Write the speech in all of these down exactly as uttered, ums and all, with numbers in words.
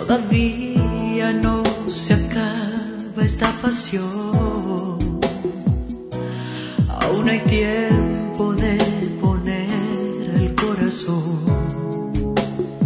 Todavía no se acaba esta pasión, aún hay tiempo de poner el corazón.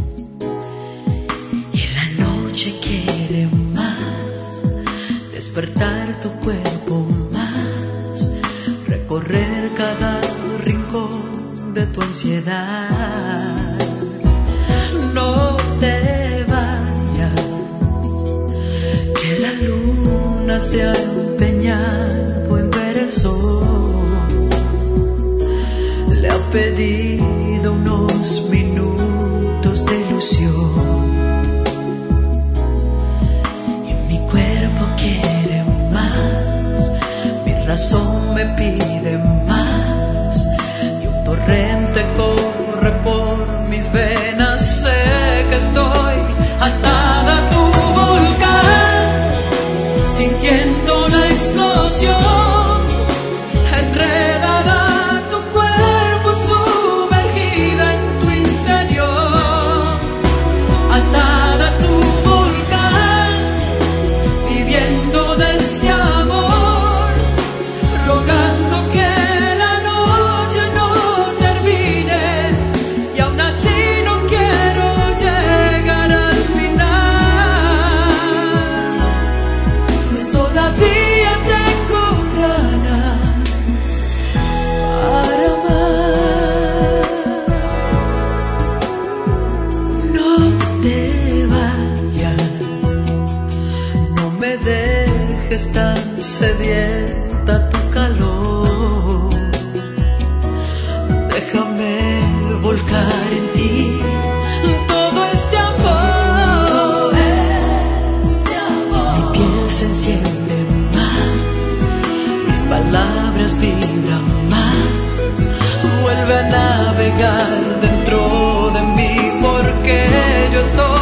Y la noche quiere más, despertar tu cuerpo más, recorrer cada rincón de tu ansiedad. No te vayas, que la luna se ha empeñado en ver el sol. Le ha pedido unos minutos de ilusión. Y mi cuerpo quiere más, mi razón me pide más. Y un torrente corre por mis venas. Sé que estoy atada a tu volcán, sintiendo la explosión, enredada tu cuerpo, sumergida en tu interior. Atada a tu volcán, viviendo de este amor, rogando que la noche no termine. Y aún así tan sedienta tu calor. Déjame volcar en ti todo este amor. Este amor. Mi piel se enciende más, mis palabras vibran más. Vuelve a navegar dentro de mí, porque yo estoy